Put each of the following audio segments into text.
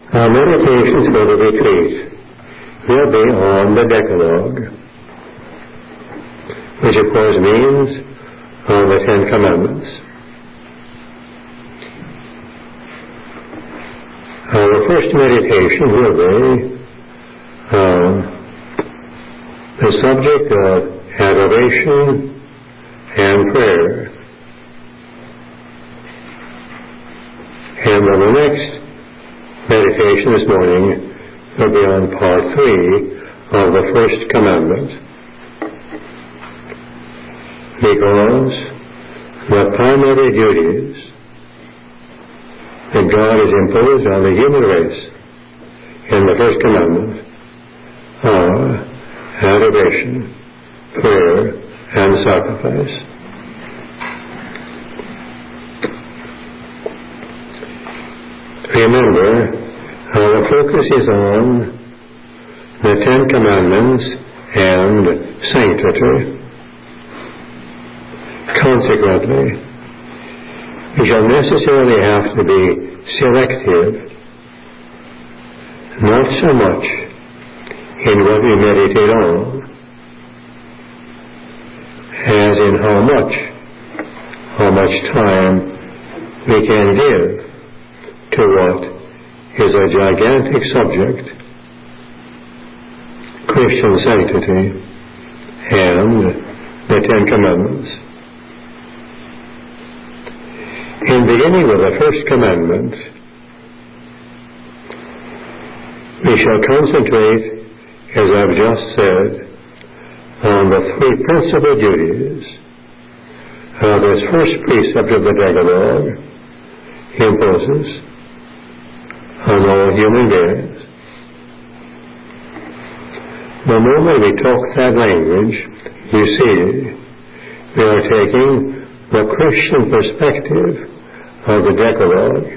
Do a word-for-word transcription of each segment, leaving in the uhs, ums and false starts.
Our meditations for the retreat will be on the Decalogue, which of course means on the Ten Commandments. Our first meditation will be on the subject of adoration and prayer. And then the next meditation this morning will be on part three of the first commandment. Because the primary duties that God has imposed on the human race in the first commandment are adoration, prayer, and sacrifice. Remember, our focus is on the Ten Commandments and sanctity. Consequently, we shall necessarily have to be selective, not so much in what we meditate on, as in how much, how much time we can give to what is a gigantic subject, Christian sanctity and the Ten Commandments. In beginning with the first commandment, we shall concentrate, as I've just said, on the three principal duties of this first precept of the Decalogue imposes on all human beings. The moment we talk that language, you see, we are taking the Christian perspective of the Decalogue,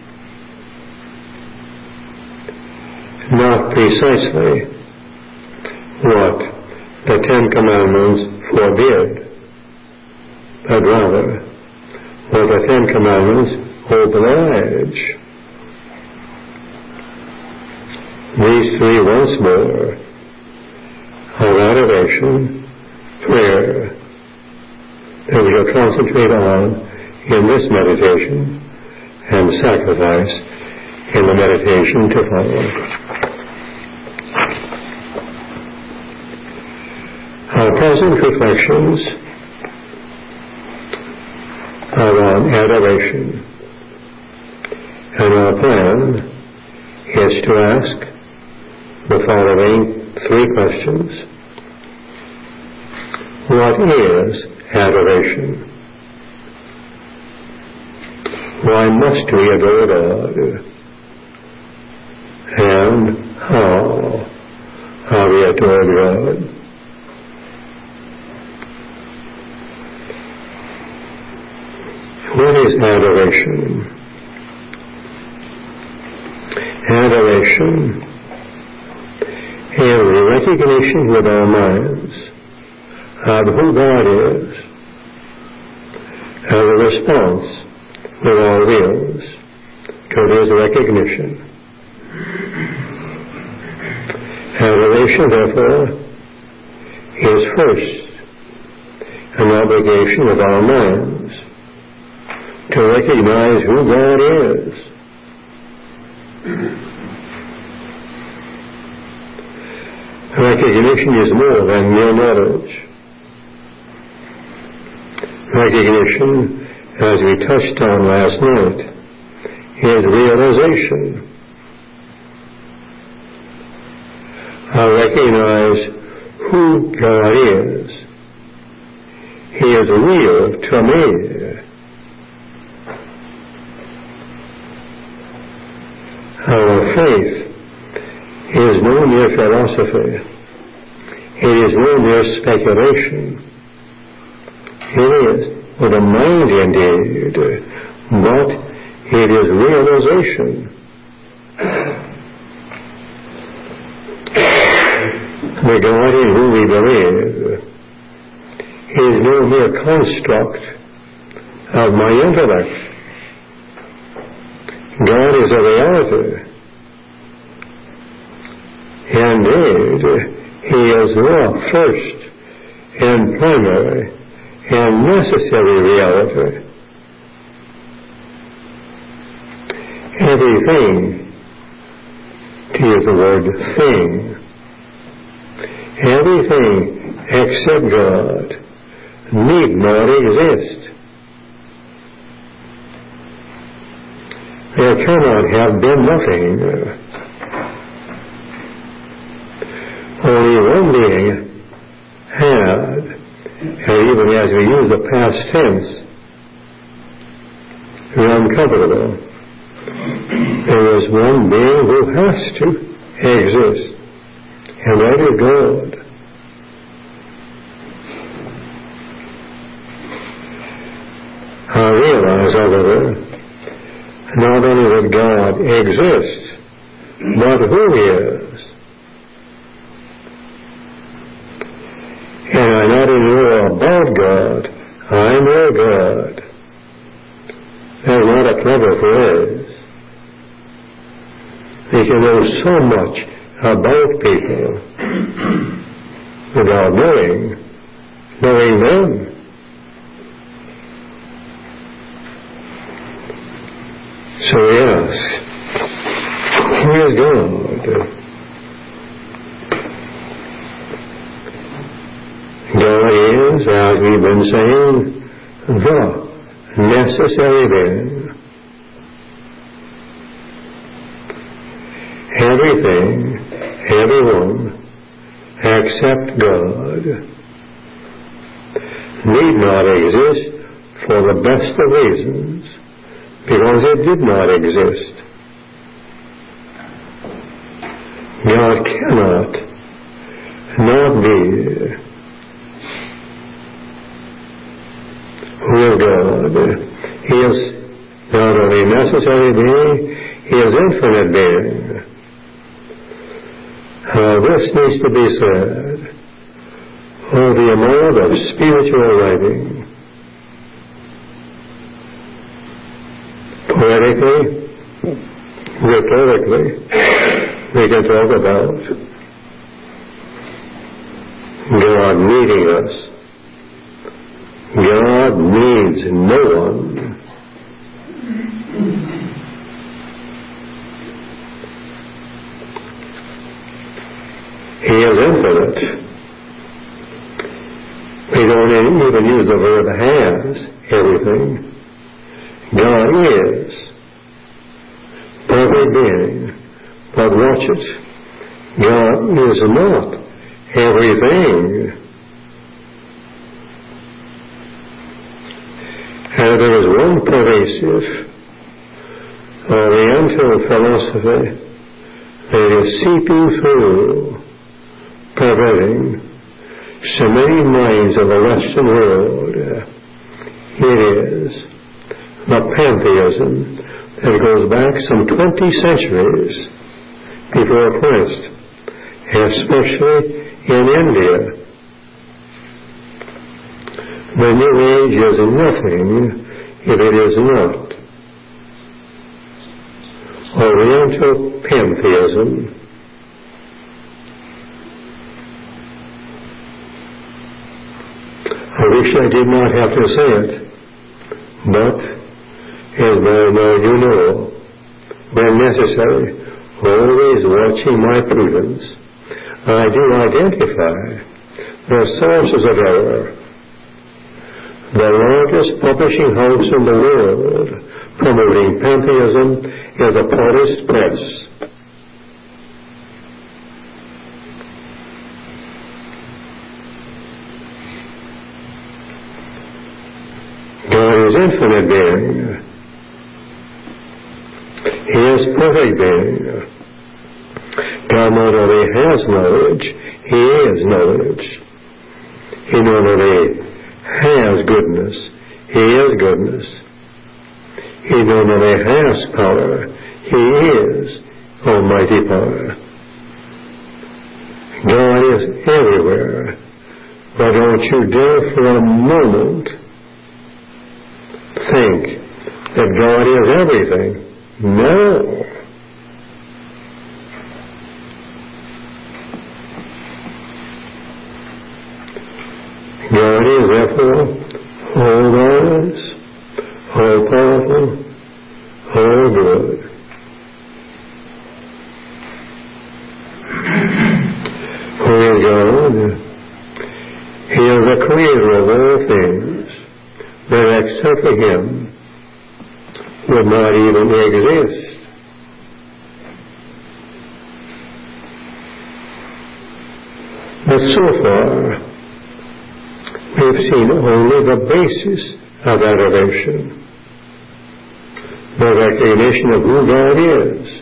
not precisely what the Ten Commandments forbid, but rather what the Ten Commandments oblige. These three once more are adoration, prayer, that we shall concentrate on in this meditation, and sacrifice in the meditation to follow. Our present reflections are on adoration, and our plan is to ask the following three questions. What is adoration? Why must we adore God? And how are we adore God? What is adoration? Adoration is the recognition with our minds of who God is, and a response with our wills to His recognition. Adoration, therefore, is first an obligation of our minds to recognize who God is. Recognition is more than mere knowledge. Recognition, as we touched on last night, is realization. I recognize who God is. He is real to me. Our faith is no mere philosophy. It is no mere speculation. It is with a mind indeed, but it is realization. The God in whom we believe is no mere construct of my intellect. God is a reality. Indeed, He is the first and primary and necessary reality. Everything, to use the word thing, everything except God need not exist. There cannot have been nothing. Only one being had, and even as we use the past tense, the uncomfortable, there is one being who has to exist, and that is God. I realize, however, not only that God exists, but who He is. And I not only know about God, I know God. That's not a clever phrase. We can know so much about people without knowing, knowing them. So we ask, who is God? God is, as we've been saying, the necessary being. Everything, everyone, except God, need not exist for the best of reasons, because it did not exist. God cannot not be. Who is God? He is not only necessary being, He is infinite being. Uh, this needs to be said. Oh, the amount of spiritual writing, poetically, rhetorically, we can talk about God needing us. God needs no one. He is infinite. We don't even use the verb has everything. God is perfect being. But watch it. God is not everything. And there is one pervasive Oriental philosophy that is seeping through, pervading so many minds of the Western world. It is the pantheism that goes back some twenty centuries before Christ, especially in India. The New Age is nothing if it is not Oriental pantheism. I wish I did not have to say it, but as well you know, when necessary, always watching my prudence, I do identify the sources of error. The largest publishing house in the world promoting pantheism is the Paulist Press. God is infinite being. He is perfect being. God not only has knowledge, He is knowledge. He not only has goodness, He is goodness. He not only has power, He is almighty power. God is everywhere, but don't you dare for a moment think that God is everything. No. that except for him would not even exist. But so far, we've seen only the basis of adoration, the recognition of who God is.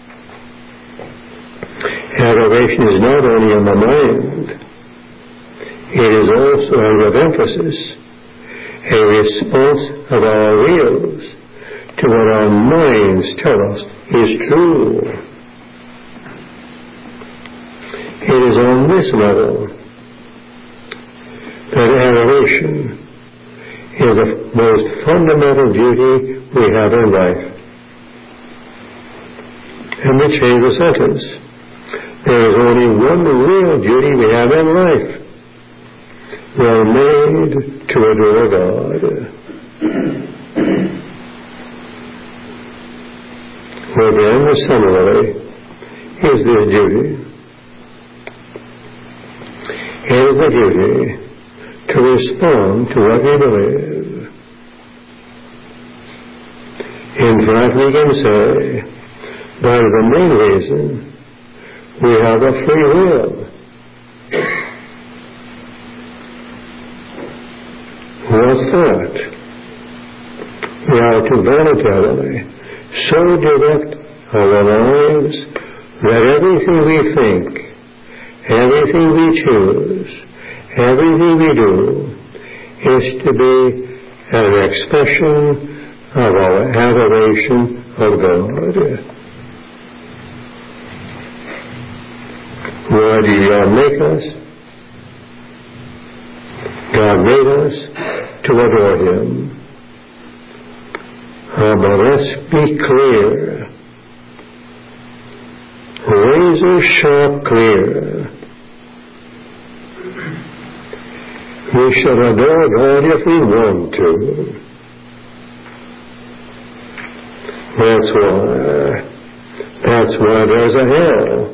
Adoration is not only in the mind, it is also, and with emphasis, a response of our wills to what our minds tell us is true. It is on this level that adoration is the most fundamental duty we have in life. And we change the sentence. There is only one real duty we have in life. We are made to adore God. Well then, the similarly is this duty. It is the duty to respond to what we believe. In fact, we can say that the main reason we have a free will. What's that? We are to voluntarily so direct our lives that everything we think, everything we choose, everything we do is to be an expression of our adoration of God. Why did God make us? God made us to adore Him. Uh, but let's be clear. Razor sharp clear. We should adore God if we want to. That's why, that's why there's a hell.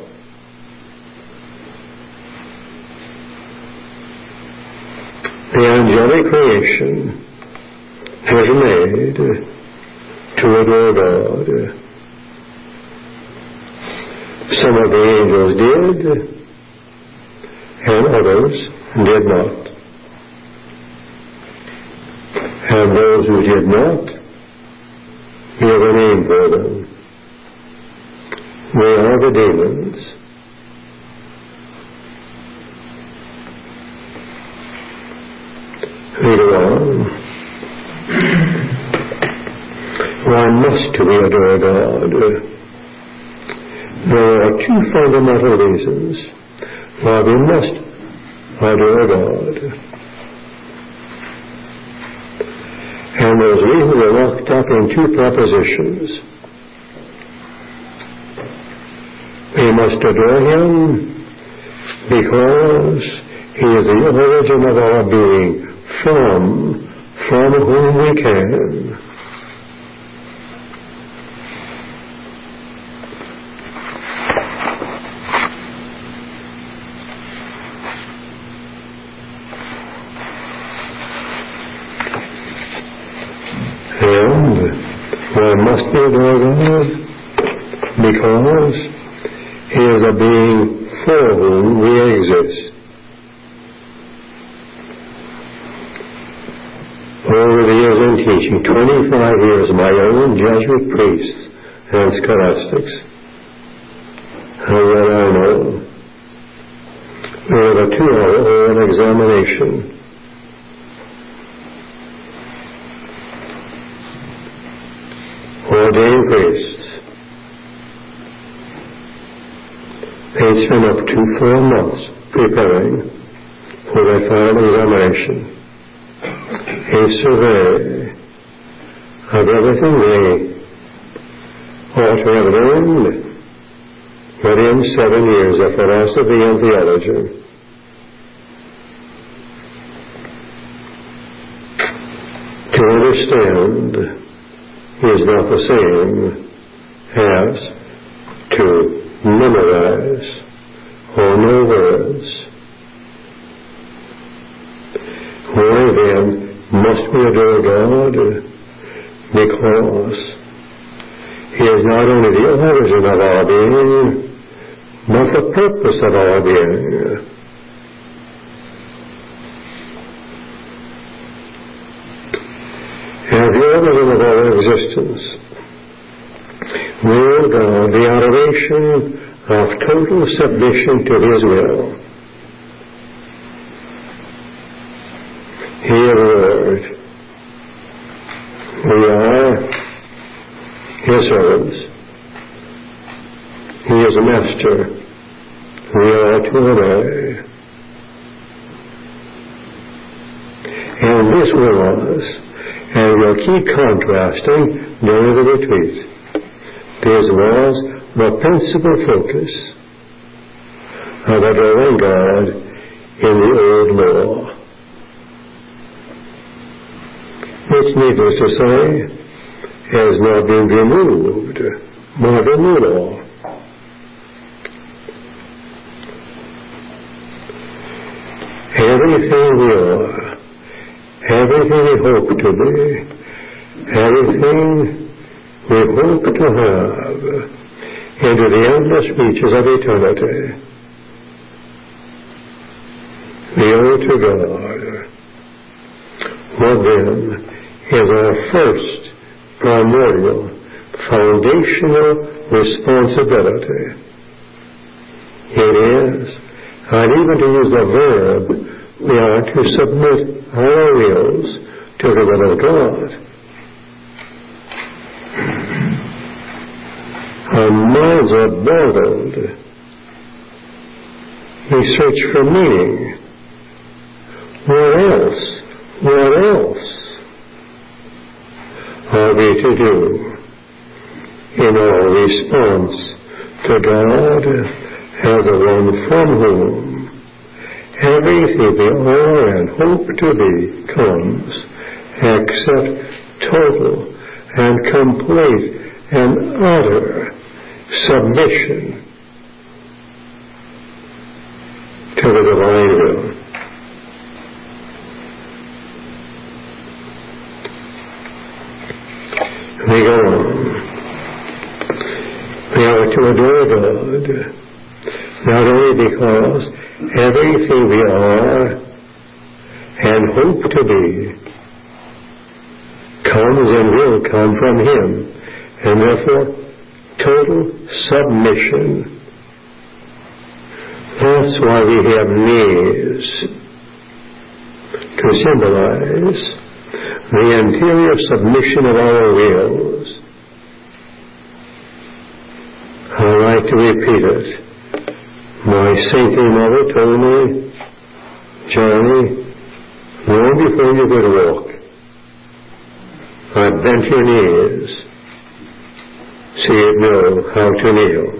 The angelic creation was made to adore God. Some of the angels did, and others did not. And those who did not, we have a name for them. They are the demons. Later on, why must we adore God? There are two fundamental reasons why we must adore God. And those reasons are locked up in two propositions. We must adore Him because He is the origin of our being, from, from whom we can. And why must we adore God? Because He is a being for whom we exist. Over the years in teaching, twenty-five years, my own Jesuit priests and scholastics, and what I know, we have a two-hour oral examination. Ordained priests. They spend up to four months preparing for their final examination. A survey of everything they ought to have learned within seven years of philosophy and theology. To understand is not the same as to memorize or know words. Why then must we adore God? Because He is not only the origin of our being, but the purpose of our being. And the origin of our existence, will God, the adoration of total submission to His will. Hear, Lord, we are His servants. He is a master. We are to obey. And this was, and we'll keep contrasting during the retreat, this was the principal focus of adoring God in the old law, which, needless to say, has not been removed by the new law. Everything we are, everything we hope to be, everything we hope to have into the endless reaches of eternity, we owe to God. What then is our first primordial, foundational responsibility? It is, and even to use the verb, we are to submit our wills to the will of God. Our minds are boggled. We search for meaning. What else? What else are we to do in our response to God as the one from whom everything we are and hope to be comes, except total and complete and utter submission to the divine will? We go on. We are to adore God, not only because everything we are and hope to be comes and will come from Him, and therefore total submission. That's why we have knees, to symbolize the interior submission of our wills. I like to repeat it. My saintly mother told me, Johnny, long before you could walk, I bent your knees so you'd know how to kneel.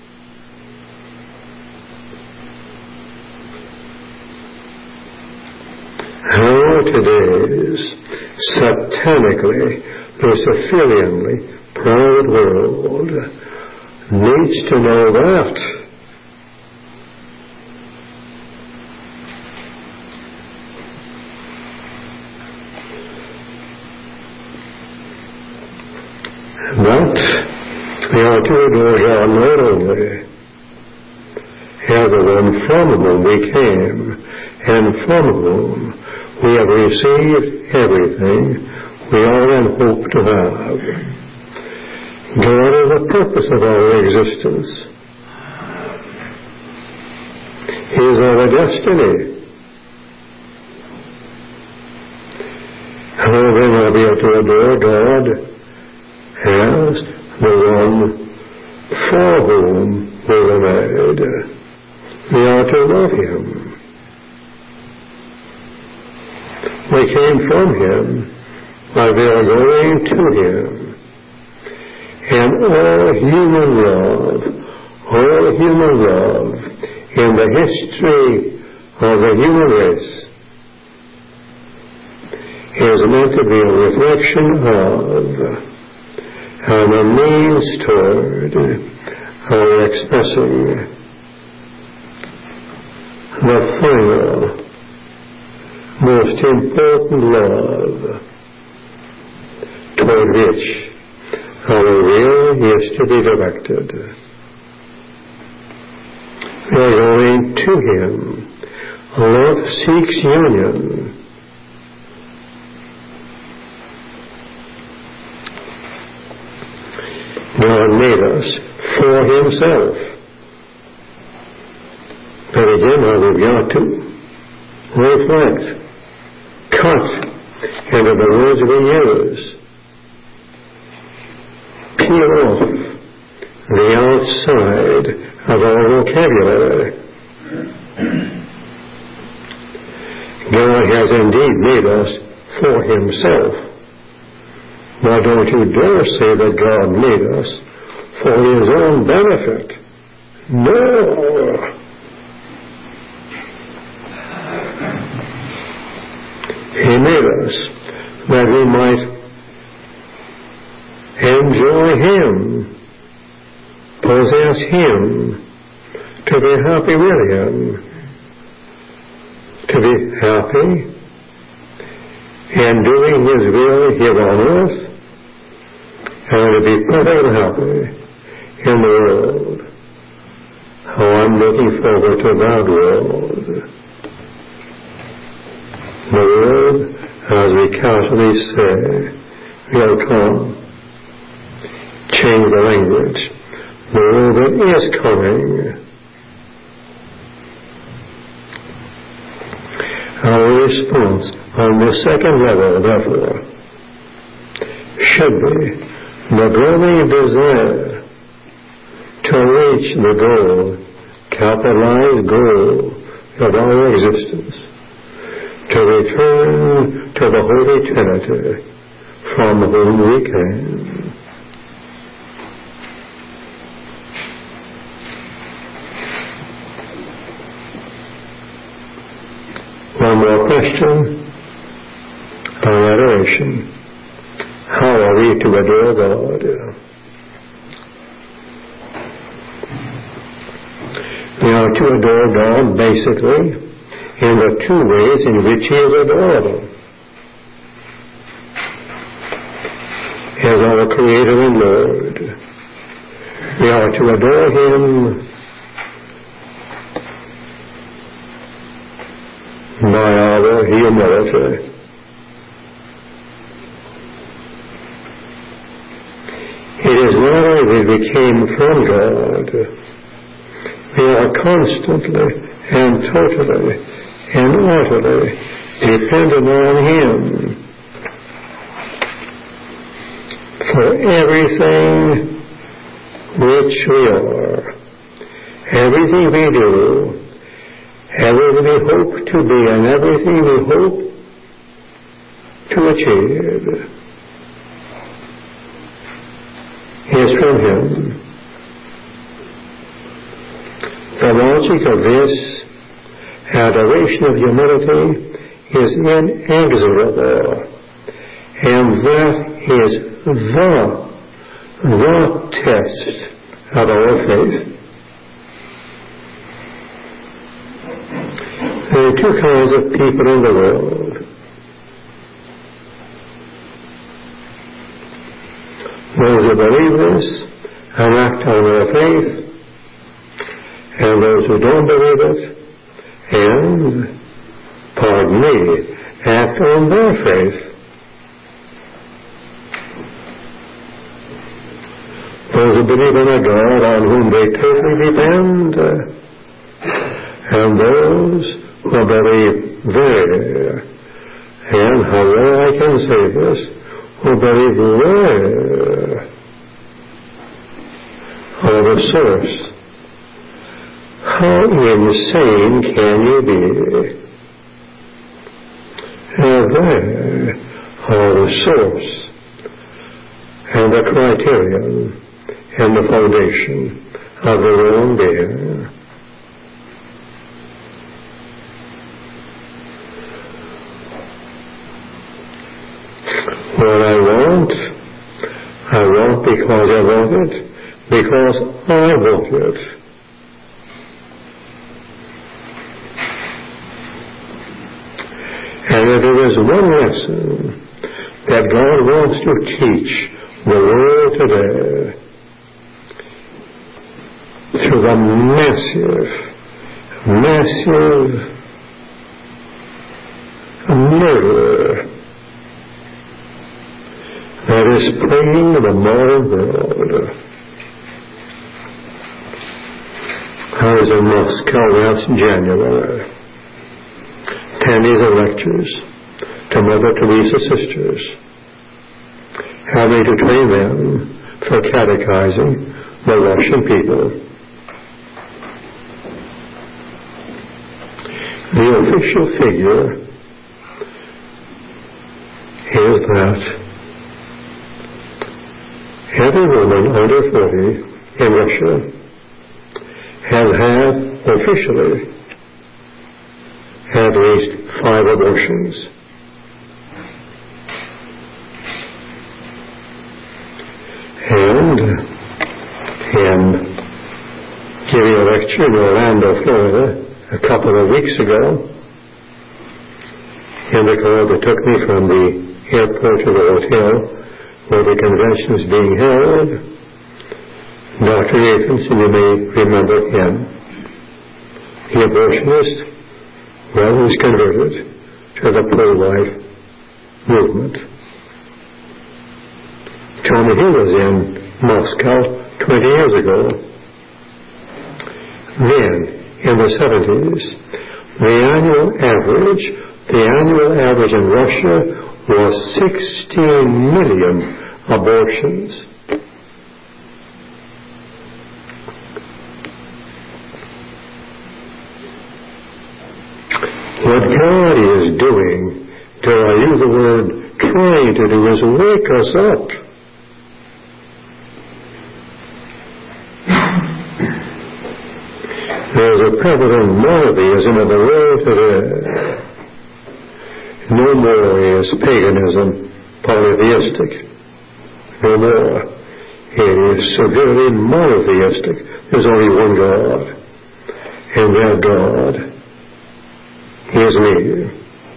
How today's satanically, Luciferianly proud world needs to know that. But we are to adore God not only as the one from whom we came and from whom we have received everything we are and hope to have. God is the purpose of our existence. He is our destiny. How then are we to adore God as the one for whom we were made? We are to love Him. We came from Him, but we are going to Him. And all human love, all human love in the history of the human race is meant to be a reflection of and a means toward our expressing the final most important love toward which our will is to be directed. We are going to Him. Love seeks union. God made us for Himself. But again, we've got to reflect, cut into the words we use, peel off the outside of our vocabulary. God has indeed made us for Himself. Now don't you dare say that God made us for His own benefit. No. He made us that we might enjoy Him, possess Him, to be happy with Him, to be happy in doing His will here on earth, and to be perfectly happy in the world. Oh, I'm looking forward to that world. The world, as we casually say, will come. Change the language. The world that is coming. Our response on the second level, therefore, should be the growing desire to reach the goal, capitalized goal of our existence, to return to the Holy Trinity from whom we came. One more question on adoration. How are we to adore God? We are to adore God basically in the two ways in which He is adorable. As our Creator and Lord, we are to adore Him by our humility. It is not only that we came from God, we are constantly and totally and utterly dependent on Him for everything which we are, everything we do, everything we hope to be, and everything we hope to achieve is from Him. The logic of this adoration of humility is inexorable, and that is the, the test of our faith. There are two kinds of people in the world. Those who believe this and act on their faith, and those who don't believe it and, pardon me, act on their faith. Those who believe in a God on whom they totally depend, and those who believe there, and however I can say this, who believe there are the source. How insane can you be? And there are the source and the criterion and the foundation of their own being. What I want, I want because I want it, because I want it. is one lesson that God wants to teach the world today through the massive, massive murder that is plaguing the modern world. I was in Moscow last January, attending the lectures to Mother Teresa sisters, having to train them for catechizing the Russian people. The official figure is that every woman under forty in Russia has had officially at least five abortions. And in giving a lecture in Orlando, Florida, a couple of weeks ago, in the car that took me from the airport to the hotel where the convention was being held, Doctor Nathanson, you may remember him, the abortionist, well, was converted to the pro-life movement. Told me he was in Moscow twenty years ago. Then, in the seventies, the annual average, the annual average in Russia was sixteen million abortions. What God is doing, till I use the word trying to do, is wake us up. There's a prevalent monotheism in the world today. No more is paganism polytheistic. No more. It is severely monotheistic. There's only one God. And that God is me.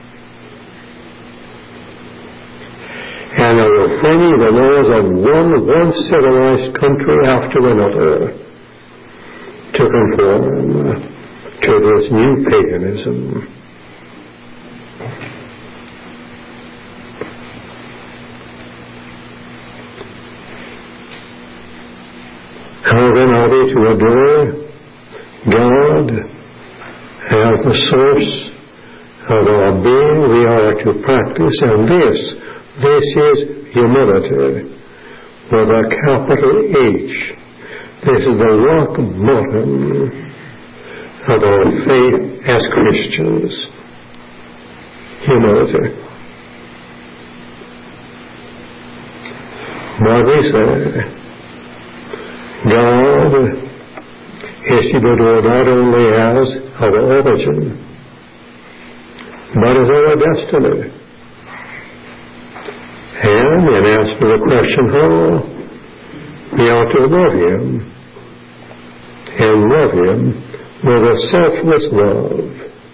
And they are framing the laws of one, one civilized country after another to conform to this new paganism. How then are we to adore God as the source of our being? We are to practice, and this, this is humility with a capital H. This is the rock bottom of our faith as Christians. Humility. What we say, God is to be adored not only as our origin, but as our destiny. And in answer to the question how, we ought to love Him, and love Him with a selfless love.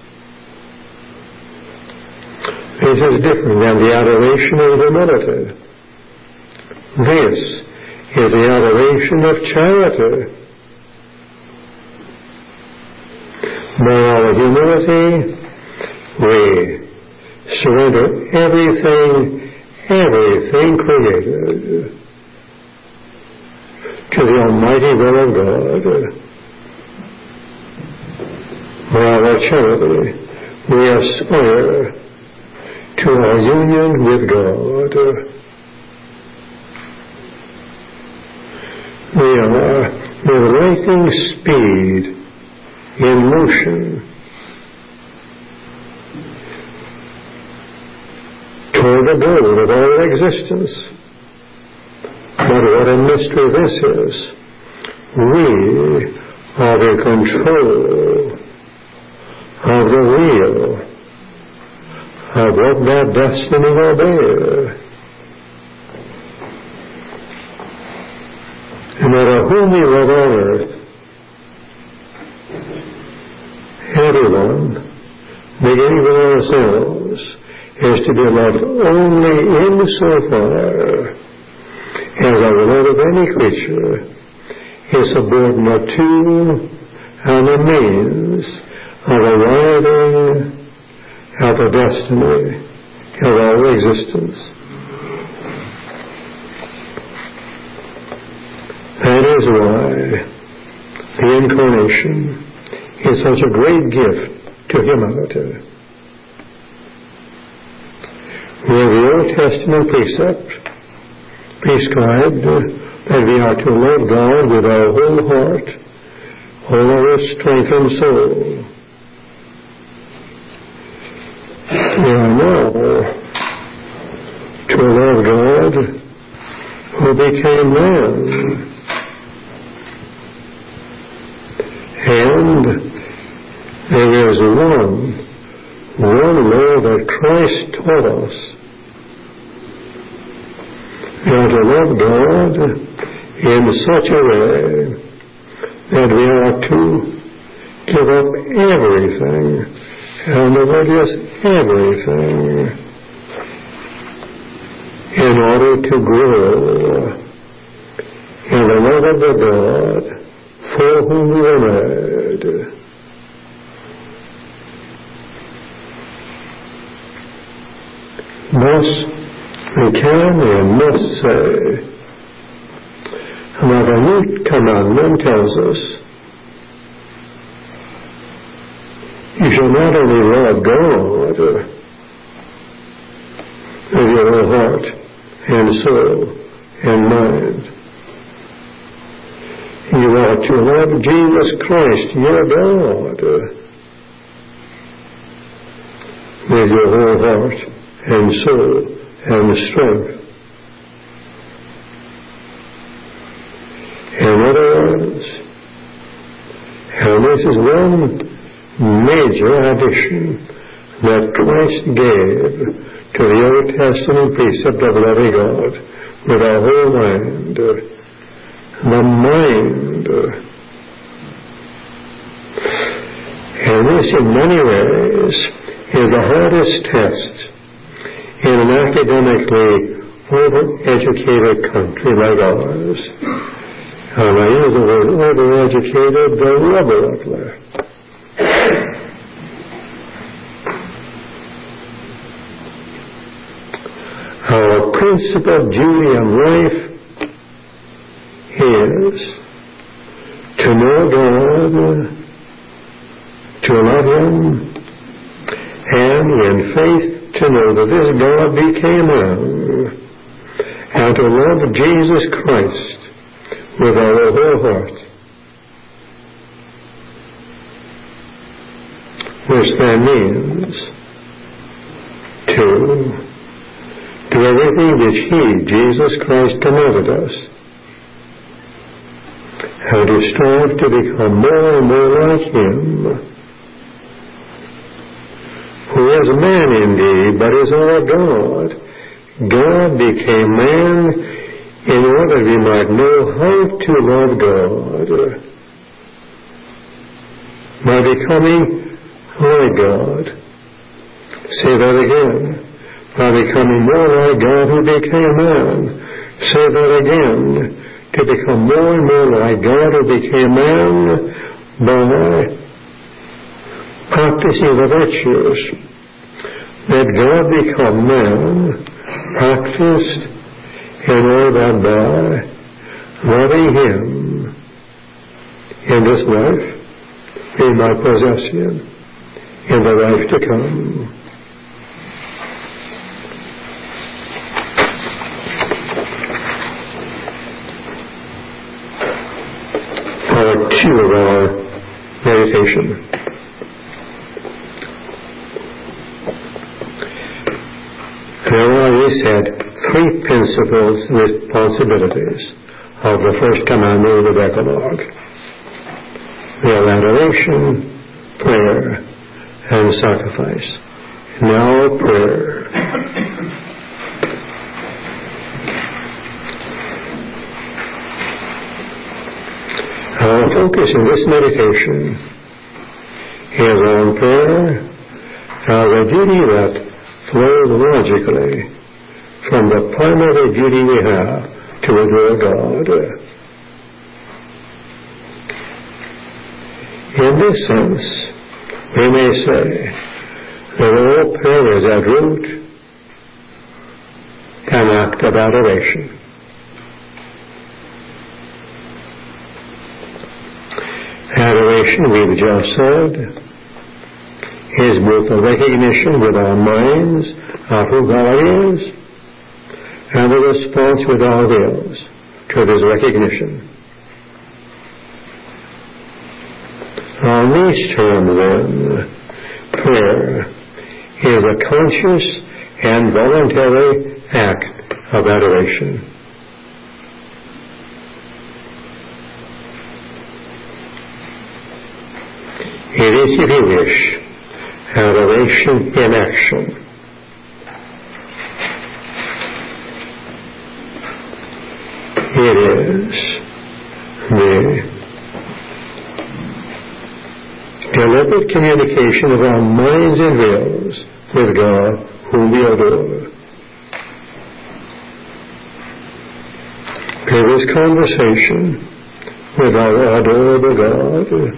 This is different than the adoration of humility. This is the adoration of charity. By our humility, we surrender everything, everything created to the almighty will of God. By our charity, we aspire to our union with God. We are with lightning speed in motion toward the goal of our existence. But what a mystery this is. We are in control of the wheel of what that destiny will be. No matter whom we love on earth, everyone, beginning with ourselves, is to be loved only insofar as our love of any creature is subordinate to and a means of arriving at the destiny of our existence. That is why the Incarnation is such a great gift to humanity. Where the Old Testament precept prescribed that we are to love God with our whole heart, all our strength and soul, we are now to love God who became man. And there is one, one law that Christ taught us. We are to love God in such a way that we are to give up everything, and the word is everything, in order to grow in the love of the God for whom we are made. Thus, we can and must say that the new commandment tells us you shall not only love God with your whole heart and soul and mind, you are to love Jesus Christ, your God, with your whole heart and soul and strength. In other words, and this is one major addition that Christ gave to the Old Testament precept of loving God with our whole mind. The mind. And this in many ways is the hardest test in an academically over-educated country like ours. And I use the word over-educated deliberately. Our principal duty in life is to know God, to love Him, and in faith to know that this God became man, and to love Jesus Christ with our whole heart, which then means to do everything which He, Jesus Christ, commanded us, and to strive to become more and more like Him, who is man indeed, but is our God. God became man in order we might know how to love God by becoming like God. Say that again. By becoming more like God who became man. Say that again. To become more and more like God who became man by practicing the virtues that God become man practiced in order that by loving Him in this life we might possess Him in the life to come. Part two of our meditation. There are, we said, three principles and responsibilities of the first commandment of the Decalogue. They are adoration, prayer, and sacrifice. Now prayer. Our focus in this meditation is on prayer as a duty that flows logically from the primary duty we have to adore God. In this sense, we may say that all prayer is at root an act of adoration. Adoration, we've just said, is both a recognition with our minds of who God is and a response with our wills to this recognition. On these terms, then, prayer is a conscious and voluntary act of adoration. It is, if you wish, adoration in action. It is the deliberate communication of our minds and wills with God, whom we adore. It is conversation with our adorable God.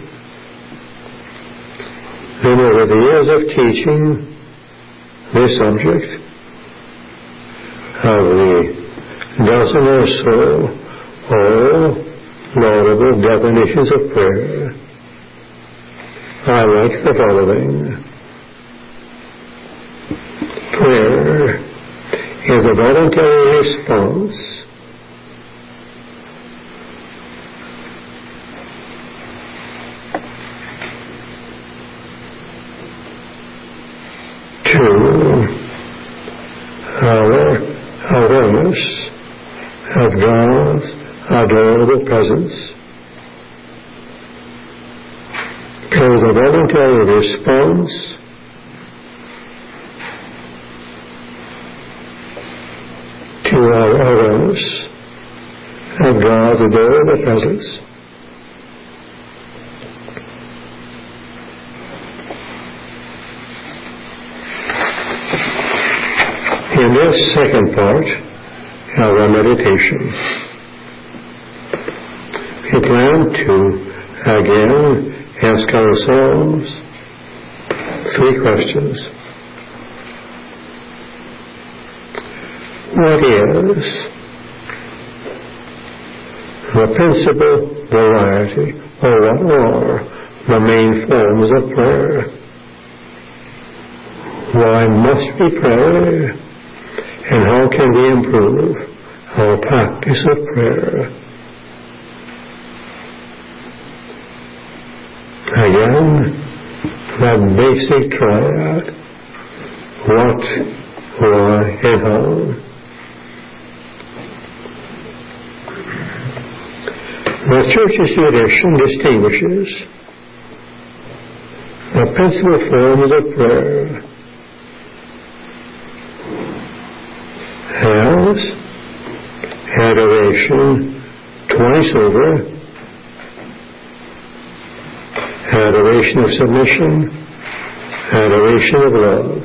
And over the years of teaching this subject of the dozen or so all laudable definitions of prayer, I like the following. Prayer is a voluntary response to our awareness of God's adorable presence. It is a voluntary response to our awareness of God's adorable presence. In this second part of our meditation, we plan to again ask ourselves three questions. What is the principal variety, or what are the main forms of prayer? Why must we pray? And how can we improve our practice of prayer? Again, that basic triad: what, why, and how. The Church's tradition distinguishes the principal forms of prayer as adoration twice over, adoration of submission, adoration of love,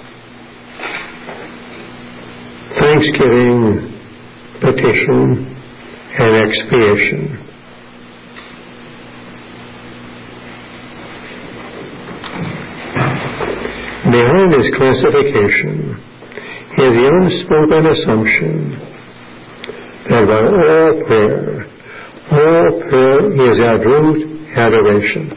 thanksgiving, petition, and expiation. Behind this classification is the unspoken assumption that by all prayer, all prayer is at root adoration.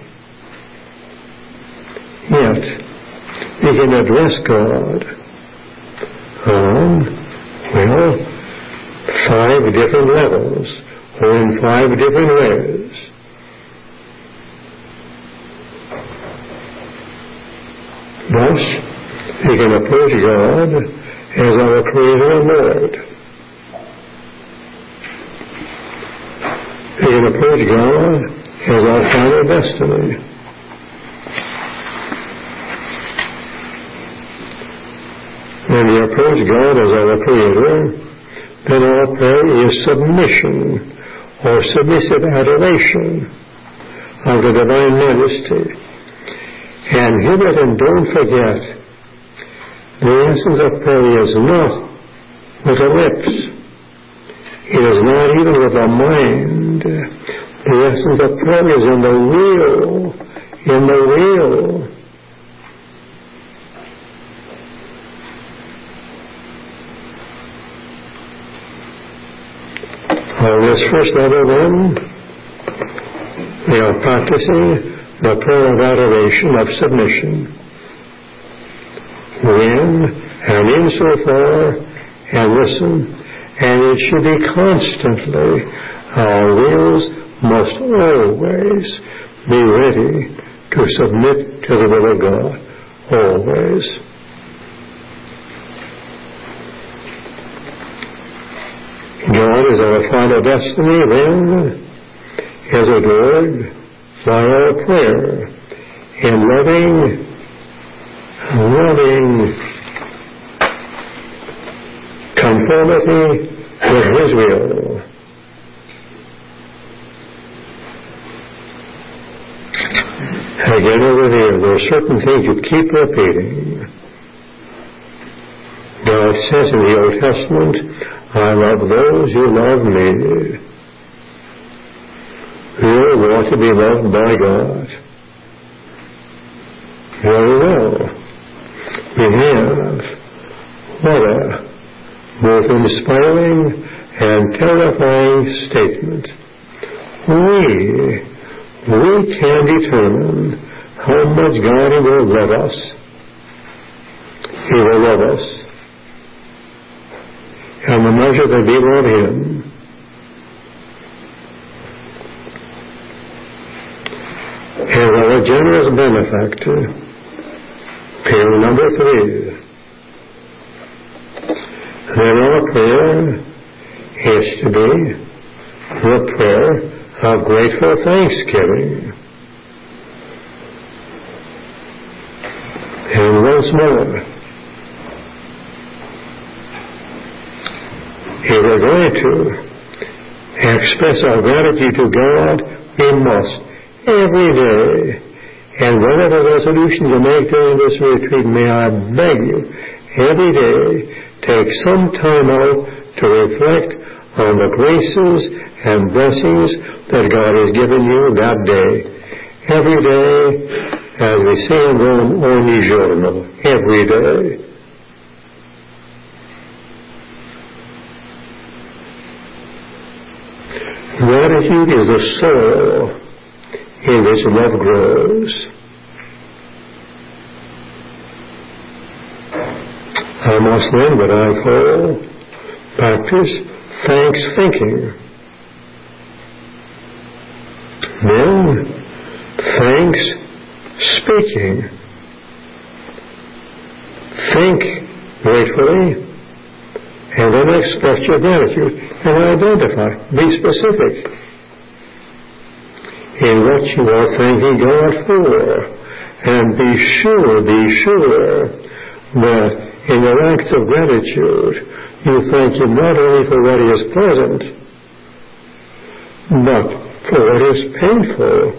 Yet, we can address God on, well, five different levels, or in five different ways. Thus, we can approach God as our Creator and Lord. We can approach God as our final destiny. When we approach God as our Creator, then our prayer is submission or submissive adoration of the Divine Majesty. And hear it and don't forget The essence of prayer is not with the lips. It is not even with the mind. The essence of prayer is in the will. In the will. On this first level then, we are practicing the prayer of adoration, of submission. When and insofar, and listen, and it should be constantly, our wills must always be ready to submit to the will of God. Always. God is our final destiny, then, is adored by our prayer in loving, loving conformity with His will. Again over there, there are certain things you keep repeating. God says in the Old Testament, I love those who love me. We want to be loved by God. Very well. We have what a both inspiring and terrifying statement. We, we can determine how much God will love us. He will love us. And the measure that we love Him. And our generous benefactor. Prayer number three. Then our prayer is to be the prayer of grateful thanksgiving. And once more, if we're going to express our gratitude to God, we must every day. And whatever resolutions you make during this retreat, may I beg you, every day, take some time out to reflect on the graces and blessings that God has given you that day. Every day, as we say in Rome, ogni giorno, every day. Gratitude is the soil in which love grows. I must then what I call practice thanks thinking. Then thanks speaking. Think gratefully and then express your gratitude and identify, be specific in what you are thanking God for, and be sure, be sure that in your acts of gratitude you thank Him not only for what is pleasant, but for what is painful.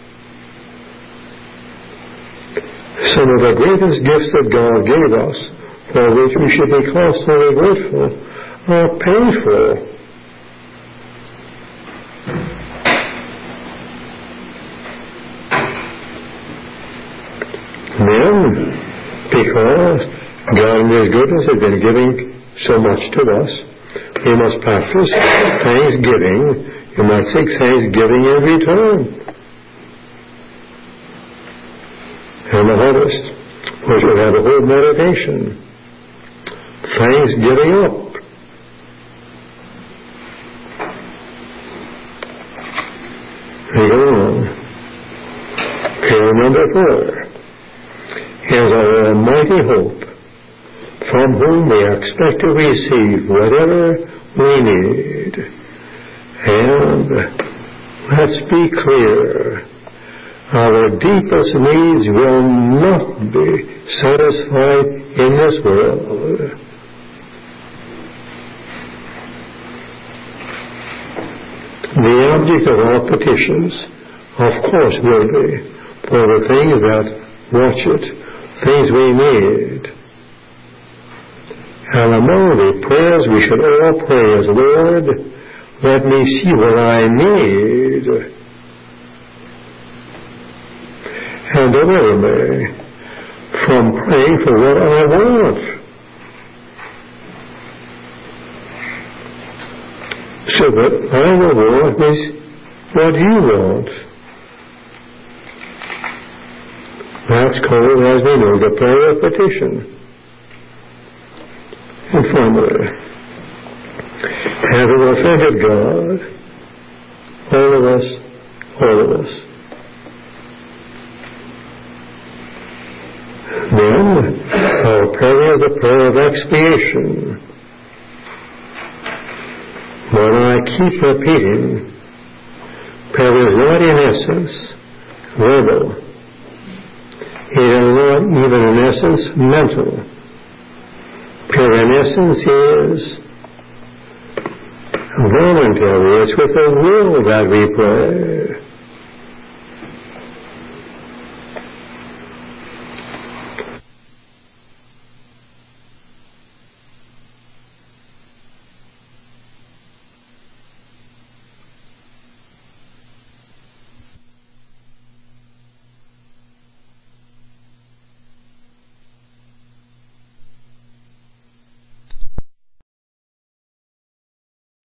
Some of the greatest gifts that God gave us, for which we should be constantly grateful, are painful. Then, because God in His goodness has been giving so much to us, we must practice thanksgiving. You might think thanksgiving in return. And the hardest, which will have a whole meditation. Thanksgiving up. We go on. Prayer number four is our almighty hope, from whom we expect to receive whatever we need. And let's be clear, our deepest needs will not be satisfied in this world. The object of our petitions, of course, will be for the things that watch it, things we need. And among the prayers we should all pray is, Lord, let me see what I need and deliver me from praying for what I want. So that I will want is what you want. That's called, as we know, the prayer of petition. And finally, having offended God, all of us, all of us, then our prayer is the prayer of expiation. When I keep repeating, prayer is not in essence verbal. It is not even in essence mental. Prayer in essence is voluntary. It's with the will that we pray.